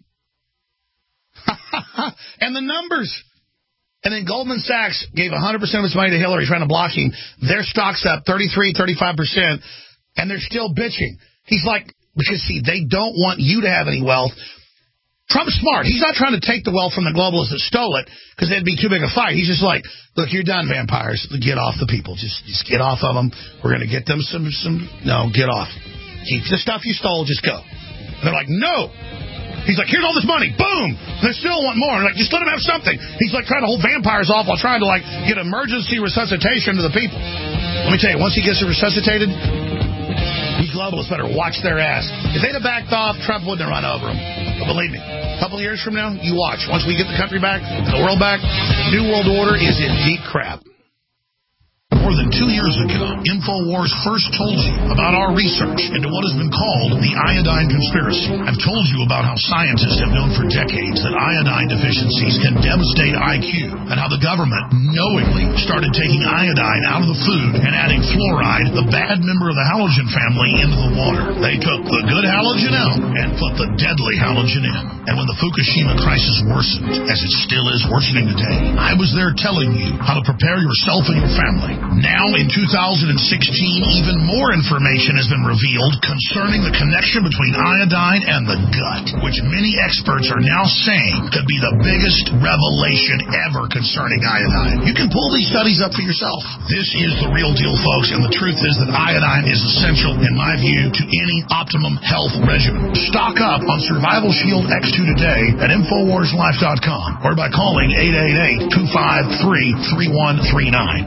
And the numbers. And then Goldman Sachs gave 100% of its money to Hillary trying to block him. Their stock's up 35%, and they're still bitching. He's like, because, see, they don't want you to have any wealth. Trump's smart. He's not trying to take the wealth from the globalists that stole it because that'd be too big a fight. He's just like, look, you're done, vampires. Get off the people. Just get off of them. We're going to get them some. No, get off. Keep the stuff you stole. Just go. And they're like, no. He's like, here's all this money. Boom. And they still want more. And like, just let them have something. He's like trying to hold vampires off while trying to like get emergency resuscitation to the people. Let me tell you, once he gets resuscitated, these globalists better watch their ass. If they'd have backed off, Trump wouldn't have run over them. But believe me, a couple of years from now, you watch. Once we get the country back and the world back, New World Order is in deep crap. More than 2 years ago, InfoWars first told you about our research into what has been called the iodine conspiracy. I've told you about how scientists have known for decades that iodine deficiencies can devastate IQ, and how the government knowingly started taking iodine out of the food and adding fluoride, the bad member of the halogen family, into the water. They took the good halogen out and put the deadly halogen in. And when the Fukushima crisis worsened, as it still is worsening today, I was there telling you how to prepare yourself and your family. Now, in 2016, even more information has been revealed concerning the connection between iodine and the gut, which many experts are now saying could be the biggest revelation ever concerning iodine. You can pull these studies up for yourself. This is the real deal, folks, and the truth is that iodine is essential, in my view, to any optimum health regimen. Stock up on Survival Shield X2 today at InfoWarsLife.com or by calling 888-253-3139.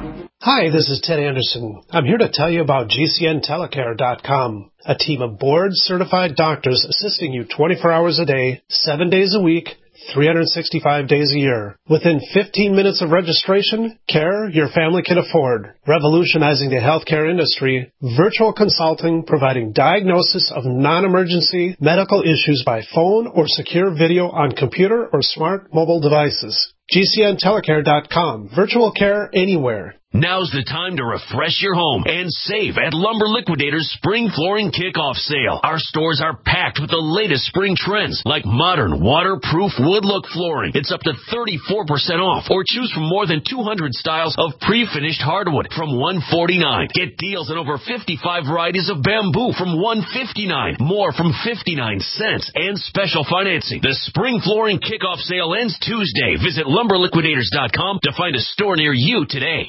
Hi, this is Ted Anderson. I'm here to tell you about GCNTelecare.com, a team of board-certified doctors assisting you 24 hours a day, 7 days a week, 365 days a year. Within 15 minutes of registration, care your family can afford. Revolutionizing the healthcare industry, virtual consulting providing diagnosis of non-emergency medical issues by phone or secure video on computer or smart mobile devices. GCNTelecare.com. Virtual care anywhere. Now's the time to refresh your home and save at Lumber Liquidators Spring Flooring Kickoff Sale. Our stores are packed with the latest spring trends like modern waterproof wood look flooring. It's up to 34% off, or choose from more than 200 styles of pre-finished hardwood from $149. Get deals on over 55 varieties of bamboo from $159, more from 59 cents, and special financing. The Spring Flooring Kickoff Sale ends Tuesday. Visit LumberLiquidators.com to find a store near you today.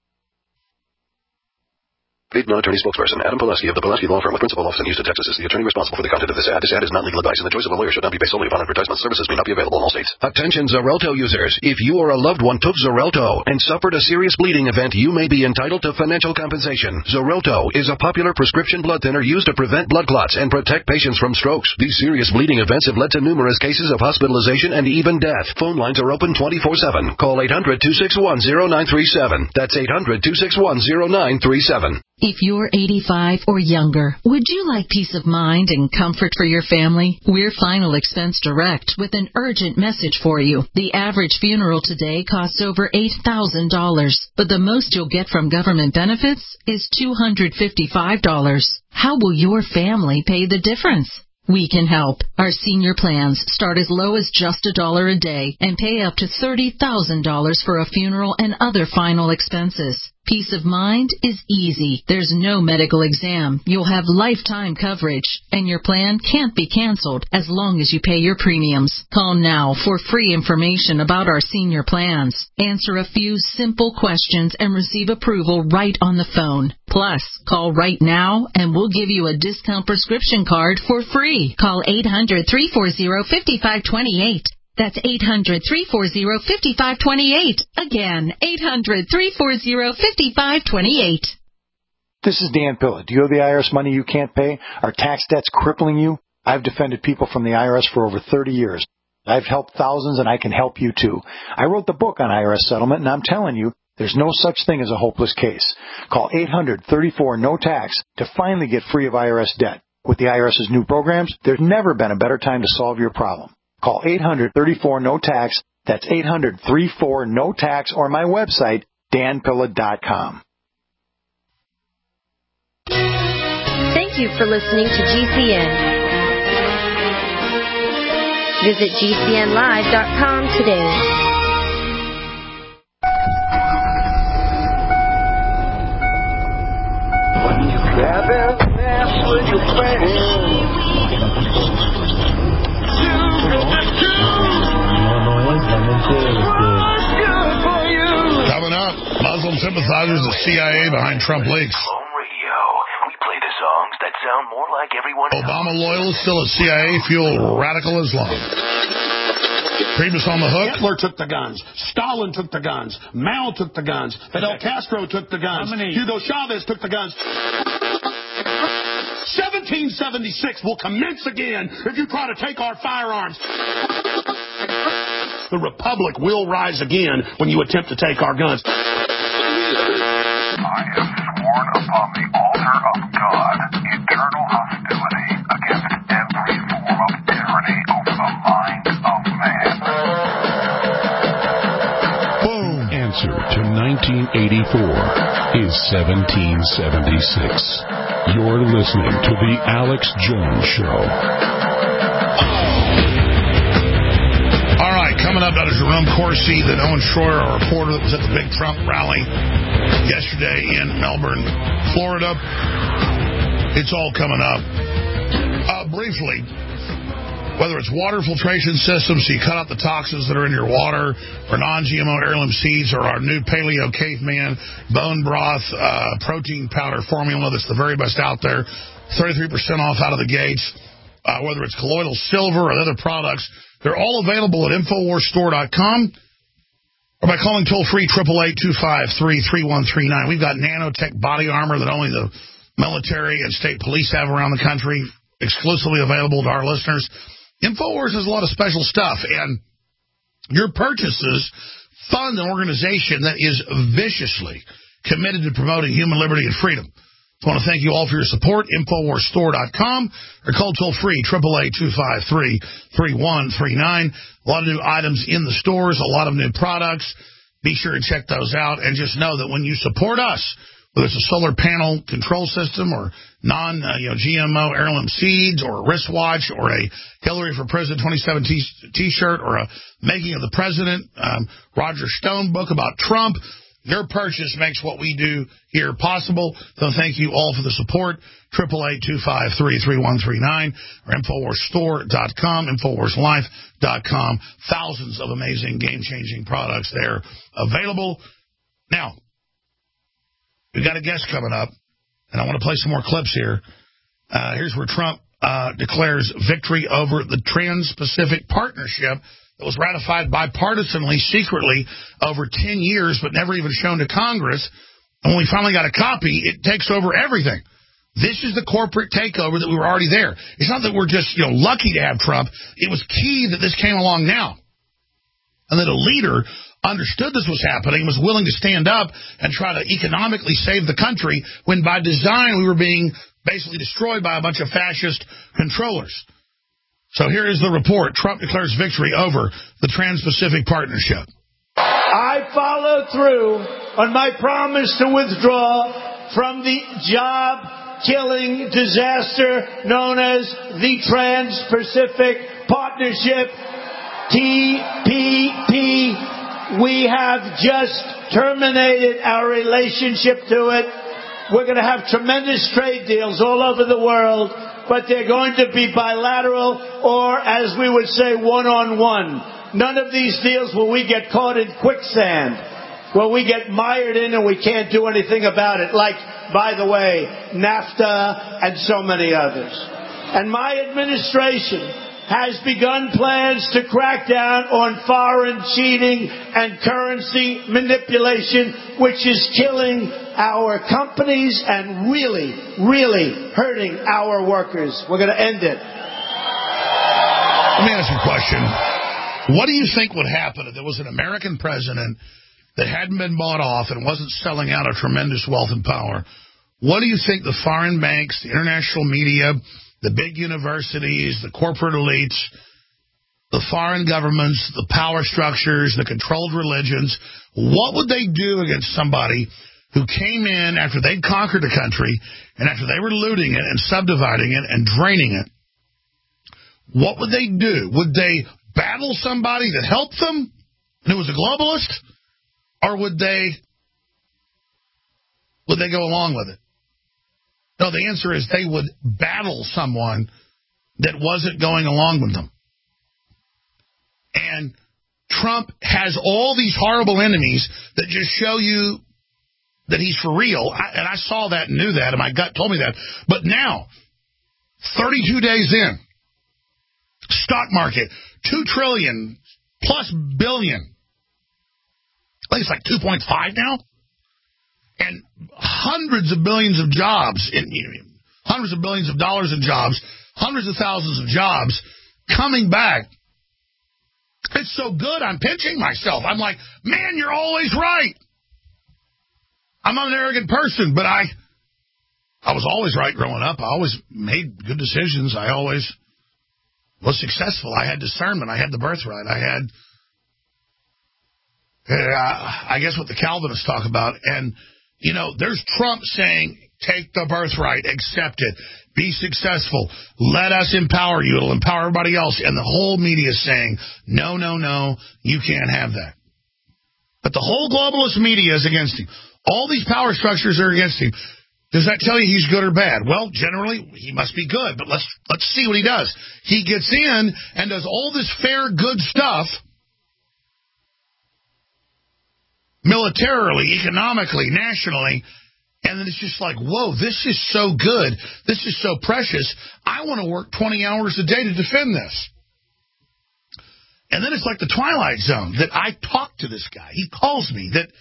Paid non-attorney spokesperson Adam Pileski of the Pileski Law Firm with principal office in Houston, Texas, is the attorney responsible for the content of this ad. This ad is not legal advice, and the choice of a lawyer should not be based solely upon advertisement. Services may not be available in all states. Attention Xarelto users. If you or a loved one took Xarelto and suffered a serious bleeding event, you may be entitled to financial compensation. Xarelto is a popular prescription blood thinner used to prevent blood clots and protect patients from strokes. These serious bleeding events have led to numerous cases of hospitalization and even death. Phone lines are open 24/7. Call 800-261-0937. That's 800-261-0937. If you're 85 or younger, would you like peace of mind and comfort for your family? We're Final Expense Direct with an urgent message for you. The average funeral today costs over $8,000, but the most you'll get from government benefits is $255. How will your family pay the difference? We can help. Our senior plans start as low as just $1 a day and pay up to $30,000 for a funeral and other final expenses. Peace of mind is easy. There's no medical exam. You'll have lifetime coverage, and your plan can't be canceled as long as you pay your premiums. Call now for free information about our senior plans. Answer a few simple questions and receive approval right on the phone. Plus, call right now and we'll give you a discount prescription card for free. Call 800-340-5528. That's 800-340-5528. Again, 800-340-5528. This is Dan Pilla. Do you owe the IRS money you can't pay? Are tax debts crippling you? I've defended people from the IRS for over 30 years. I've helped thousands, and I can help you too. I wrote the book on IRS settlement, and I'm telling you, there's no such thing as a hopeless case. Call 800-34-NO-TAX to finally get free of IRS debt. With the IRS's new programs, there's never been a better time to solve your problem. Call 800-34-NO-TAX. That's 800-34-NO-TAX, or my website, danpilla.com. Thank you for listening to GCN. Visit GCNlive.com today. Coming up, Muslim sympathizers of CIA behind Trump leaks. We play the songs that sound more like everyone else. Obama loyalists still at CIA fuel radical Islam. Priebus on the hook. Hitler took the guns. Stalin took the guns. Mao took the guns. Fidel Castro took the guns. Hugo Chavez took the guns. 1776 will commence again if you try to take our firearms. The Republic will rise again when you attempt to take our guns. I have sworn upon the altar of God eternal hostility against every form of tyranny over the mind of man. Boom. Answer to 1984 is 1776. You're listening to The Alex Jones Show. All right, coming up, Dr. Jerome Corsi, then Owen Schroyer, a reporter that was at the big Trump rally yesterday in Melbourne, Florida. It's all coming up. Briefly, whether it's water filtration systems, so you cut out the toxins that are in your water, or non-GMO heirloom seeds, or our new Paleo Caveman bone broth protein powder formula that's the very best out there, 33% off out of the gates. Whether it's colloidal silver or other products, they're all available at InfoWarsStore.com. or by calling toll-free 888-253-3139. We've got nanotech body armor that only the military and state police have around the country, exclusively available to our listeners. InfoWars has a lot of special stuff, and your purchases fund an organization that is viciously committed to promoting human liberty and freedom. I want to thank you all for your support. InfoWarsStore.com or call toll-free 888-253-3139. A lot of new items in the stores, a lot of new products. Be sure to check those out, and just know that when you support us, whether it's a solar panel control system or GMO heirloom seeds or a wristwatch or a Hillary for President 27 T-shirt or a Making of the President Roger Stone book about Trump, your purchase makes what we do here possible. So thank you all for the support. 888-253-3139 or InfoWarsStore.com, InfoWarsLife.com. Thousands of amazing, game-changing products there available. Now, we've got a guest coming up, and I want to play some more clips here. Here's where Trump declares victory over the Trans-Pacific Partnership that was ratified bipartisanly, secretly, over 10 years, but never even shown to Congress. And when we finally got a copy, it takes over everything. This is the corporate takeover that we were already there. It's not that we're just lucky to have Trump. It was key that this came along now. And that a leader understood this was happening, was willing to stand up and try to economically save the country, when by design we were being basically destroyed by a bunch of fascist controllers. So here is the report. Trump declares victory over the Trans-Pacific Partnership. I follow through on my promise to withdraw from the job-killing disaster known as the Trans-Pacific Partnership, TPP. We have just terminated our relationship to it. We're going to have tremendous trade deals all over the world, but they're going to be bilateral, or as we would say, one-on-one. None of these deals will we get caught in quicksand, where we get mired in and we can't do anything about it, like, by the way, NAFTA and so many others. And my administration has begun plans to crack down on foreign cheating and currency manipulation, which is killing our companies and really, really hurting our workers. We're going to end it. Let me ask you a question. What do you think would happen if there was an American president that hadn't been bought off and wasn't selling out a tremendous wealth and power? What do you think the foreign banks, the international media, the big universities, the corporate elites, the foreign governments, the power structures, the controlled religions, what would they do against somebody who came in after they'd conquered the country and after they were looting it and subdividing it and draining it? What would they do? Would they battle somebody that helped them and who was a globalist? Or would they go along with it? No, the answer is they would battle someone that wasn't going along with them. And Trump has all these horrible enemies that just show you that he's for real. And I saw that and knew that, and my gut told me that. But now, 32 days in, stock market, $2 trillion plus billion. I think it's like 2.5 now. And hundreds of billions of jobs, hundreds of billions of dollars in jobs, hundreds of thousands of jobs coming back. It's so good, I'm pinching myself. I'm like, man, you're always right. I'm not an arrogant person, but I was always right growing up. I always made good decisions. I always was successful. I had discernment. I had the birthright. I had, I guess, what the Calvinists talk about. And there's Trump saying, take the birthright, accept it, be successful, let us empower you, it'll empower everybody else. And the whole media is saying, no, no, no, you can't have that. But the whole globalist media is against him. All these power structures are against him. Does that tell you he's good or bad? Well, generally, he must be good, but let's see what he does. He gets in and does all this fair, good stuff, militarily, economically, nationally, and then it's just like, whoa, this is so good. This is so precious. I want to work 20 hours a day to defend this. And then it's like the Twilight Zone that I talk to this guy. He calls me that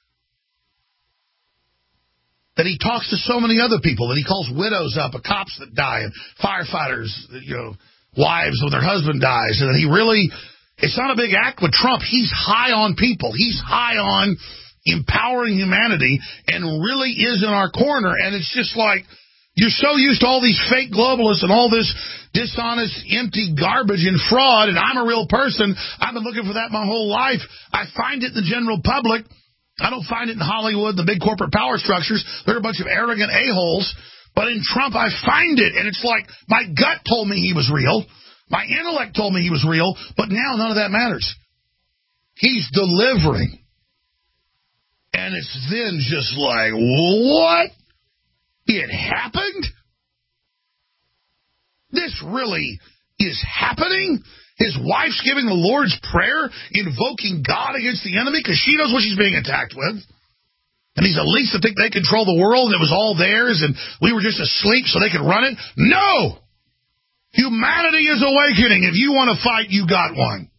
he talks to so many other people, that he calls widows up, cops that die, and firefighters, wives when their husband dies, and that he really, it's not a big act with Trump. He's high on people. He's high on empowering humanity and really is in our corner. And it's just like, you're so used to all these fake globalists and all this dishonest, empty garbage and fraud, and I'm a real person. I've been looking for that my whole life. I find it in the general public. I don't find it in Hollywood, the big corporate power structures. They're a bunch of arrogant a-holes. But in Trump, I find it. And it's like, my gut told me he was real. My intellect told me he was real. But now none of that matters. He's delivering. And it's then just like, what? It happened? This really is happening? His wife's giving the Lord's Prayer, invoking God against the enemy because she knows what she's being attacked with. And these elites that think they control the world and it was all theirs and we were just asleep so they could run it. No! Humanity is awakening. If you want to fight, you got one.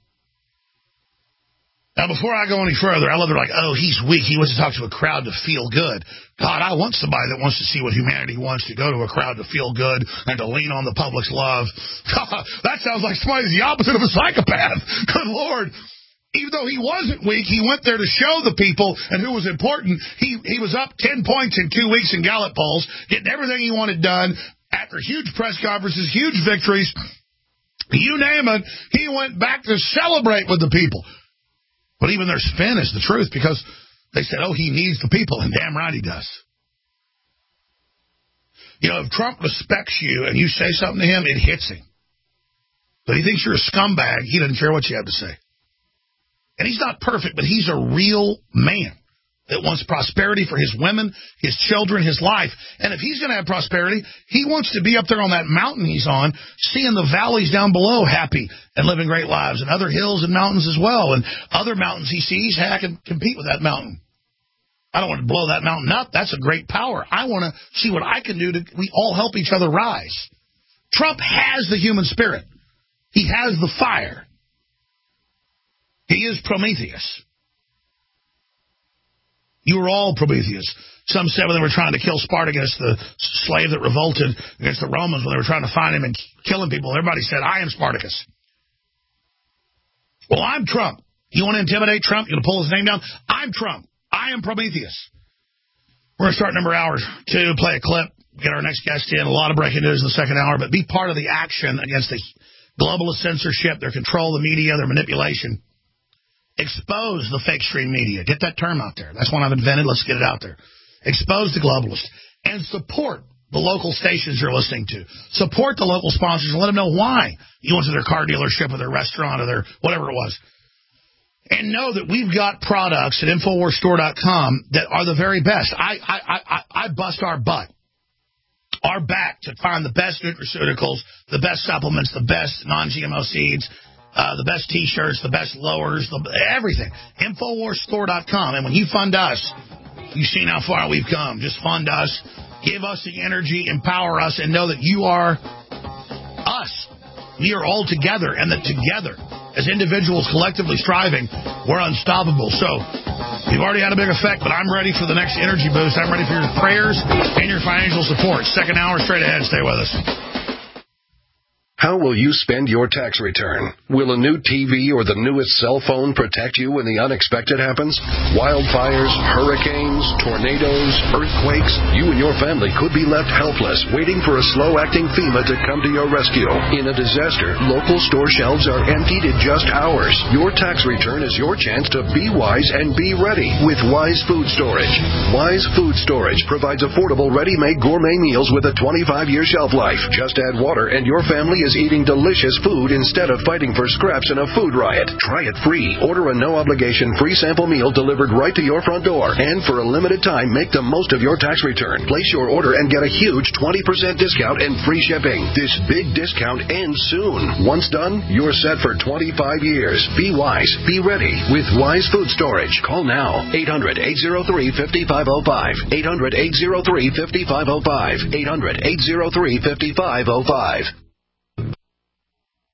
Now, before I go any further, I love they're like, oh, he's weak. He wants to talk to a crowd to feel good. God, I want somebody that wants to see what humanity wants, to go to a crowd to feel good and to lean on the public's love. That sounds like somebody's the opposite of a psychopath. Good Lord. Even though he wasn't weak, he went there to show the people and who was important. He was up 10 points in 2 weeks in Gallup polls, getting everything he wanted done after huge press conferences, huge victories. You name it, he went back to celebrate with the people. But even their spin is the truth, because they said, oh, he needs the people, and damn right he does. If Trump respects you and you say something to him, it hits him. But he thinks you're a scumbag, he doesn't care what you have to say. And he's not perfect, but he's a real man that wants prosperity for his women, his children, his life. And if he's going to have prosperity, he wants to be up there on that mountain he's on, seeing the valleys down below happy and living great lives, and other hills and mountains as well. And other mountains he sees, I can compete with that mountain. I don't want to blow that mountain up. That's a great power. I want to see what I can do to we all help each other rise. Trump has the human spirit. He has the fire. He is Prometheus. You were all Prometheus. Some said when they were trying to kill Spartacus, the slave that revolted against the Romans, when they were trying to find him and killing people, everybody said, I am Spartacus. Well, I'm Trump. You want to intimidate Trump? You want to pull his name down? I'm Trump. I am Prometheus. We're going to start number hour 2, play a clip, get our next guest in. A lot of breaking news in the second hour, but be part of the action against the globalist censorship, their control of the media, their manipulation. Expose the fake stream media. Get that term out there. That's one I've invented. Let's get it out there. Expose the globalists. And support the local stations you're listening to. Support the local sponsors and let them know why you went to their car dealership or their restaurant or their whatever it was. And know that we've got products at InfoWarsStore.com that are the very best. I bust our butt, our back, to find the best nutraceuticals, the best supplements, the best non-GMO seeds, the best T-shirts, the best lowers, everything. InfoWarsStore.com. And when you fund us, you've seen how far we've come. Just fund us. Give us the energy, empower us, and know that you are us. We are all together, and that together, as individuals collectively striving, we're unstoppable. So you've already had a big effect, but I'm ready for the next energy boost. I'm ready for your prayers and your financial support. Second hour straight ahead. Stay with us. How will you spend your tax return? Will a new TV or the newest cell phone protect you when the unexpected happens? Wildfires, hurricanes, tornadoes, earthquakes. You and your family could be left helpless, waiting for a slow-acting FEMA to come to your rescue. In a disaster, local store shelves are emptied in just hours. Your tax return is your chance to be wise and be ready with Wise Food Storage. Wise Food Storage provides affordable, ready-made gourmet meals with a 25-year shelf life. Just add water and your family is eating delicious food instead of fighting for scraps in a food riot. Try it free. Order a no-obligation free sample meal delivered right to your front door. And for a limited time, make the most of your tax return. Place your order and get a huge 20% discount and free shipping. This big discount ends soon. Once done, you're set for 25 years. Be wise. Be ready with Wise Food Storage. Call now. 800-803-5505. 800-803-5505. 800-803-5505.